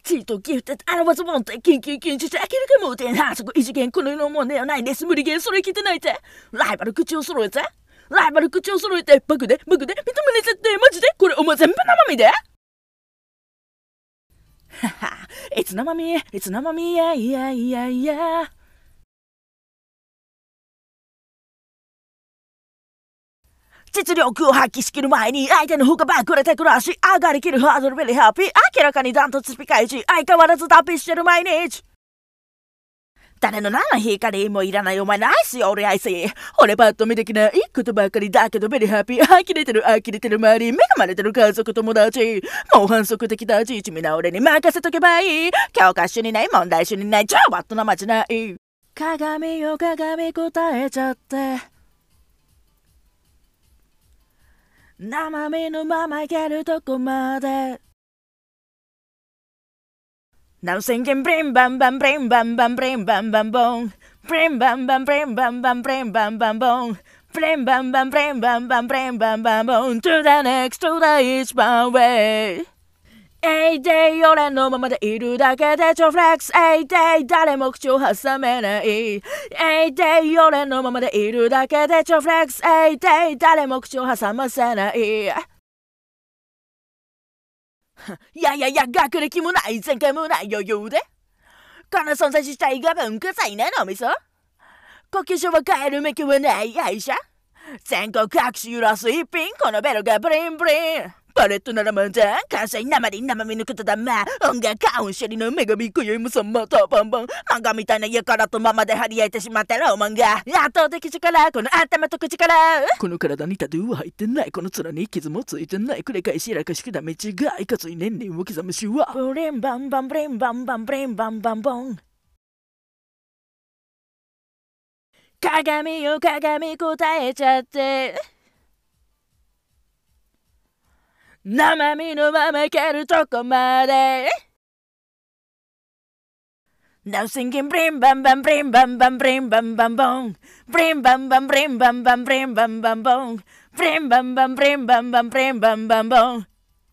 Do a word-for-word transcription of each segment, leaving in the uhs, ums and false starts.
チートギフト表すもんってキンキンキンしてあげるかもってはそこ異次元この世のもんではないです無理ゲーそれ聞いてないぜライバル口を揃えてライバル口を揃えてバグでバグで認めれちゃってマジでこれお前全部生身でははいつ生身いつ生身いやいやいやいや実力を発揮しきる前に相手の方がバックれてくる足上がりきるハードルベリーハッピー明らかにダントツピカイチ相変わらず脱皮してる毎日誰の何の光もいらないお前ナイスよ俺愛し俺パッと見できないことばっかりだけどベリーハッピー呆れてる呆れてる周り恵まれてる家族友達もう反則的だちみな俺に任せとけばいい教科書にない問題集にない超バットな街ない鏡よ鏡答えちゃって生身のままいけるとこまでNow singing brim bam bam brim bam bam brim bam bam boom brim bam bam brim bam bam brim bam bam boom brim bam bam brim bam bam brim bam bam boom to the next to the each one way エイデイ俺のままでいるだけで超フレックスエイデイ誰も口を挟めないエイデイ俺のままでいるだけで超フレックスエイデイ誰も口を挟ませないいやいやいや学歴もない前回もない余裕でこの存在自体が文化祭なのみそ呼吸所は変える目標はない愛車全国各地揺らす一品このベルがブリンブリンパレットなら漫才関西生で生身のことだま音楽カウンシェリの女神今宵もそんまたバンバン漫画みたいな家からとままで張り合えてしまったロマンが圧倒的力この頭と口からこの体にタトゥーは入ってないこの面に傷もついてない繰り返しやらかしくだめ違いかつい年齢を刻むしはブリンバンバンブリンバンバンブリンバンバンボン鏡よ鏡答えちゃって生身のままいけるとこまで Now singing brim bam bam brim bam bam brim bam bam boom brim bam bam brim bam bam brim bam bam boom brim bam bam brim bam bam brim bam bam boom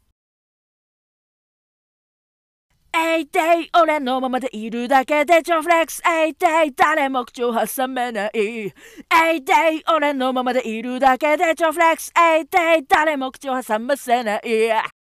エイデイ俺のままでいるだけで超フレックスエイデイ誰も口を挟めないエイデイ俺のままでいるだけで超フレックスエイデイ誰も口を挟ませない